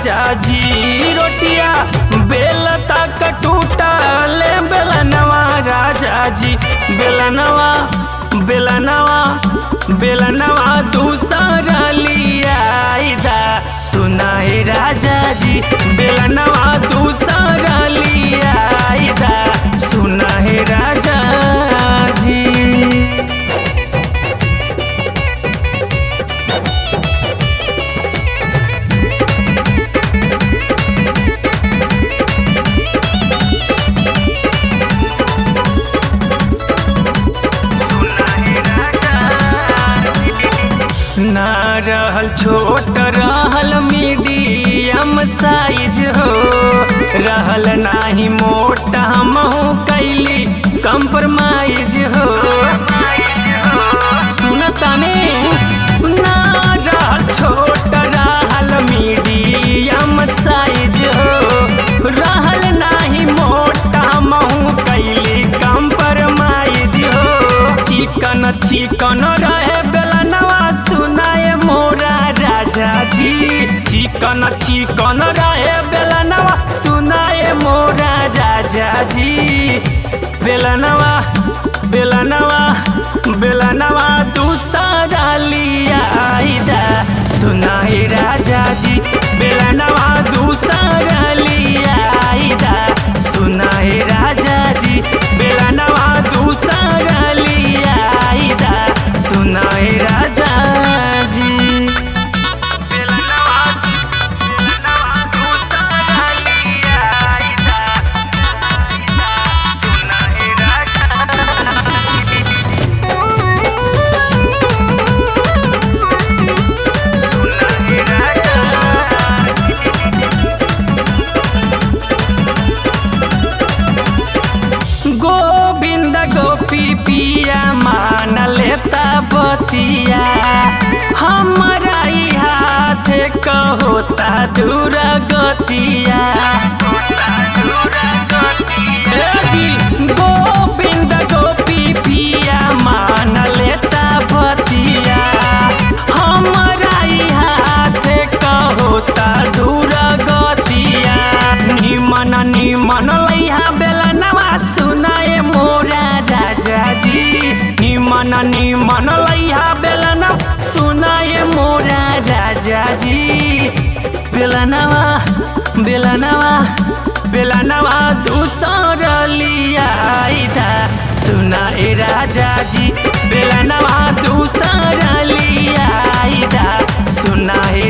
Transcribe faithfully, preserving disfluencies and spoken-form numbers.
राजा जी रोटिया बेलता कटूटा ले बेलनवा राजा जी बेलनवा बेलनवा बेलनवा दूसरा लिया सुनाए राजा जी बेलनवा दूसरा लिया सुनाए राजा जी। ना रहल छोट रहल मीडियम साइज हो रहल नाही मोटा हमहू कैली कंप्रोमाइज हो सुनताने ना रहल छोट रहल मीडियम साइज हो रहल नाही मोटा हमहू कैली कंप्रोमाइज हो चिकन चिकन रहे बेलनवा सुनाए मोरा राजा जी चिकन चिकन रहे बेलनवा सुनाए मोरा राजा जी बेलनवा बेलनवा बेलनवा दूसरा लिया सुनाए राजा जी बेलनवा दूसरा लिया सुनाए राजा जी बेलनवा दूसरा लिया सुनाए राजा जी। गोविंद गोपी पिया मान लेता बतिया हमारा हाथ कहोता दूर गतिया जी गोविंद गोपी पिया मान लेता बतिया हमारा हाथ कहोता दूर गतिया निमन निमन लैहा बेलनवा सुनाए मोरा राजा जी निमन निमन लैहा बेलनवा सुनाए मोरा राजा जी बेलनवा बेलनवा बेलनवा दूसरा लिया सुनाए राजा जी बेलनवा दूसरा लिया सुनाए